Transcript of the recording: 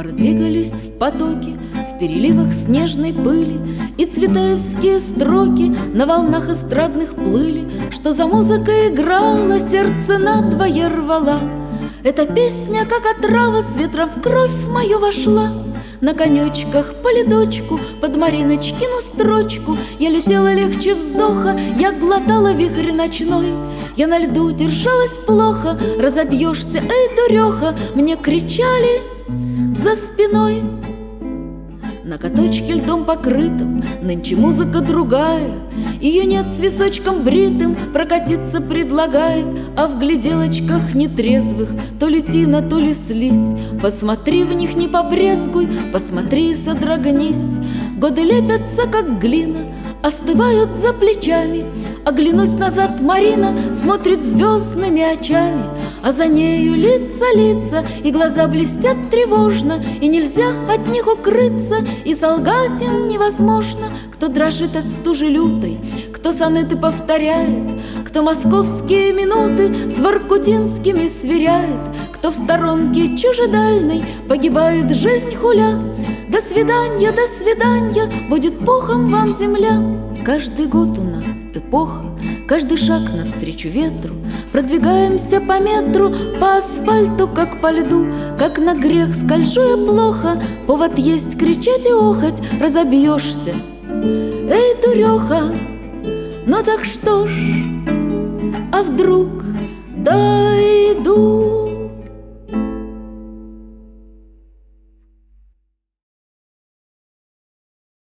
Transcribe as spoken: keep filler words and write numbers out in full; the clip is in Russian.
Пары двигались в потоке, в переливах снежной пыли, и цветаевские строки на волнах эстрадных плыли. Что за музыка играла, сердце надвое рвала. Эта песня, как отрава, с ветром в кровь мою вошла. На конечках по ледочку, под Мариночкину строчку я летела легче вздоха, я глотала вихрь ночной. Я на льду держалась плохо, разобьешься, эй, дуреха, мне кричали за спиной. На каточке льдом покрытом нынче музыка другая, ее нет с височком бритым, прокатиться предлагает. А в гляделочках нетрезвых то ли тина, то ли слизь. Посмотри в них, не побрезгуй, посмотри, содрогнись. Годы лепятся, как глина, остывают за плечами. Оглянусь назад, Марина смотрит звездными очами, а за нею лица, лица, и глаза блестят тревожно, и нельзя от них укрыться, и солгать им невозможно. Кто дрожит от стужи лютой, кто сонеты повторяет, кто московские минуты с воркутинскими сверяет, кто в сторонке чужедальной погибает жизнь хуля. До свидания, до свидания, будет пухом вам земля. Каждый год у нас эпоха, каждый шаг навстречу ветру. Продвигаемся по метру, по асфальту, как по льду. Как на грех скольжу я плохо, повод есть кричать и охать, разобьешься. Эй, дуреха, ну так что ж, а вдруг дойду?